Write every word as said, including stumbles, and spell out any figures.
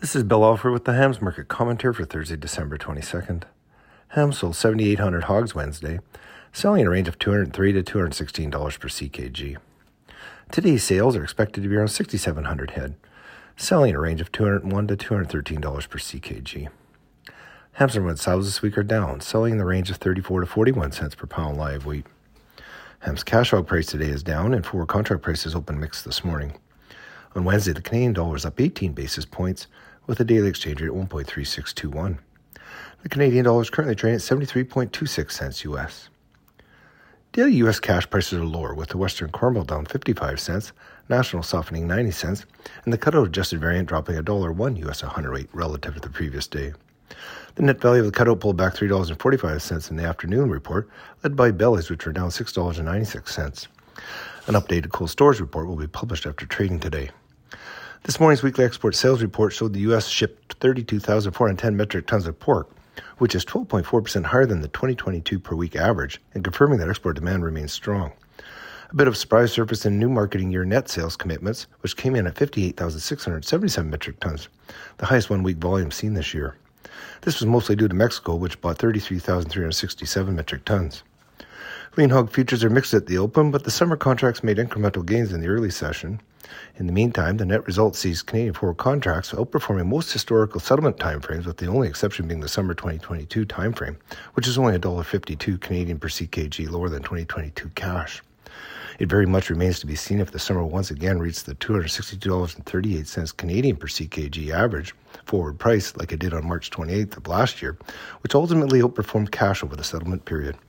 This is Bill Alford with the Hams Market Commentary for Thursday, December twenty-second. Hams sold seven thousand eight hundred hogs Wednesday, selling in a range of two hundred three dollars to two hundred sixteen dollars per C K G. Today's sales are expected to be around six thousand seven hundred head, selling in a range of two hundred one dollars to two hundred thirteen dollars per C K G. Hams and red sows this week are down, selling in the range of thirty-four to forty-one cents per pound live weight. Hams cash hog price today is down, and forward contract prices open mixed this morning. On Wednesday, the Canadian dollar is up eighteen basis points, with a daily exchange rate at one point three six two one. The Canadian dollar is currently trading at seventy-three point two six cents U S. Daily U S cash prices are lower, with the Western Corn Belt down fifty-five cents, National softening ninety cents, and the cutout adjusted variant dropping one dollar one U S a hundredweight relative to the previous day. The net value of the cutout pulled back three dollars and forty-five cents in the afternoon report, led by bellies, which were down six dollars and ninety-six cents. An updated cold storage report will be published after trading today. This morning's weekly export sales report showed the U S shipped thirty-two thousand four hundred ten metric tons of pork, which is twelve point four percent higher than the twenty twenty-two per week average, and confirming that export demand remains strong. A bit of surprise surfaced in new marketing year net sales commitments, which came in at fifty-eight thousand six hundred seventy-seven metric tons, the highest one-week volume seen this year. This was mostly due to Mexico, which bought thirty-three thousand three hundred sixty-seven metric tons. Lean hog futures are mixed at the open, but the summer contracts made incremental gains in the early session. In the meantime, the net result sees Canadian forward contracts outperforming most historical settlement timeframes, with the only exception being the summer twenty twenty-two timeframe, which is only one dollar fifty-two Canadian per C K G lower than twenty twenty-two cash. It very much remains to be seen if the summer once again reaches the two hundred sixty-two dollars and thirty-eight cents Canadian per C K G average forward price like it did on March twenty-eighth of last year, which ultimately outperformed cash over the settlement period.